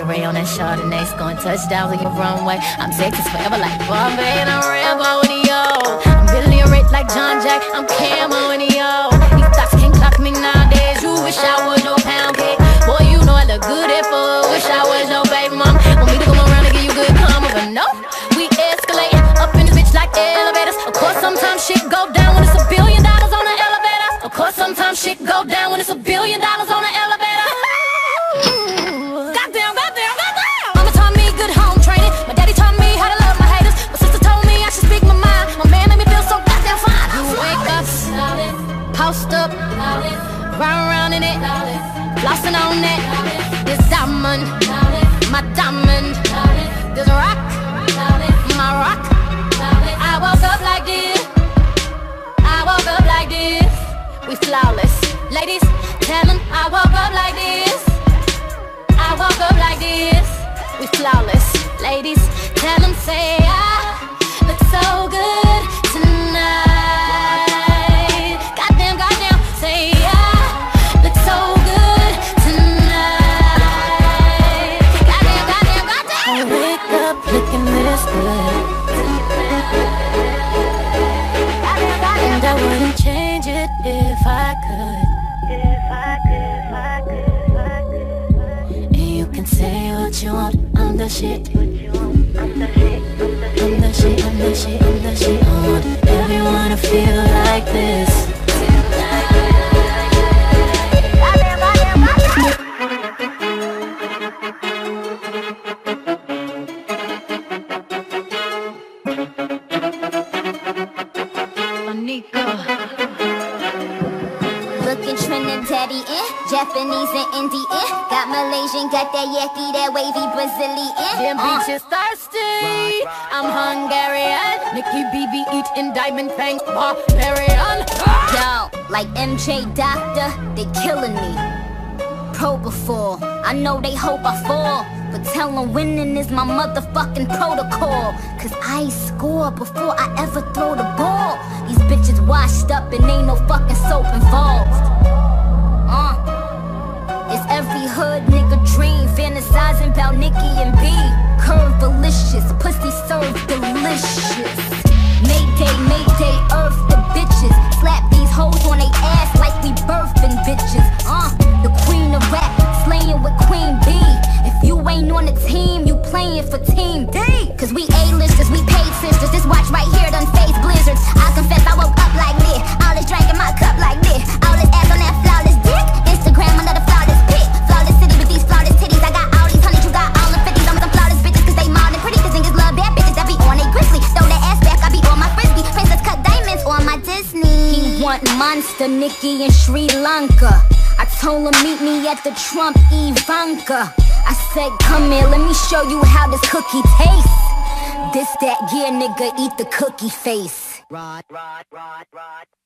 lingerie on that Chardonnay, scoring touchdowns on your runway. I'm Texas forever like Bombay, and I'm Rambo in yo. I'm Billy rich like John Jack, I'm Camo in yo. These thoughts can't clock me nowadays. You wish I was your pound cake. Boy, you know I look good at food. Wish I was your baby mom. Want me to come around and give you good karma, but no, we escalate up in this bitch like elevators. Of course, sometimes shit go down when it's $1 billion on the elevator. Of course, sometimes shit go down when it's $1 billion on the elevator. Goddamn, goddamn, goddamn. Mama taught me good home training. My daddy taught me how to love my haters. My sister told me I should speak my mind. My man made me feel so goddamn fine. You wake up, post up, round in it, flossing on it. This diamond, my diamond. This rock, my rock. I woke up like this. I woke up like this. We flawless. Ladies, tell them I woke up like this. I woke up like this. We flawless. Ladies, tell them say I look so good tonight. Goddamn, goddamn, say I look so good tonight. Goddamn, goddamn, goddamn. I wake up looking this good, and I wouldn't change it if I could. And you can say what you want, I'm the shit. I'm the shit, I'm the shit, I'm the shit, I'm the shit. I want everyone to feel like this. Looking Trinidadian, Japanese and Indian. Got Malaysian, got that yaki, that wavy Brazilian. Them bitches thirsty, I'm Hungarian. Nikki BB eating diamond fangs, barbarian. Yo, like MJ Doctor, they killing me. Propofol, I know they hope I fall, but tell them winning is my motherfucking protocol. Cause I score before I ever throw the ball. These bitches washed up and ain't no fucking soap involved. It's every hood nigga dream, fantasizing about Nicki and B. Curve delicious, pussy served delicious. Mayday, mayday, earth the bitches. Slap these hoes on they ass like we birthing bitches. The queen of rap, slaying with Queen B. If you ain't on the team, you playing for Team D. Cause we A-listers, we paid sisters. This watch right here done face blizzards. I confess I woke up like this. All this drink in my cup like this. All this ass on that flawless dick. Instagram under the flawless pic. Flawless city with these flawless titties. I got all these hundreds, you got all the 50s. I'm some flawless bitches cause they mild and pretty. Cause niggas love bad bitches that be on they grizzly. Throw that ass back, I be on my frisbee. Princess cut diamonds on my Disney. He want monster Nicki in Sri Lanka. I told him meet me at the Trump Ivanka. I said come here, let me show you how this cookie tastes. This that, yeah nigga, eat the cookie face. Rod.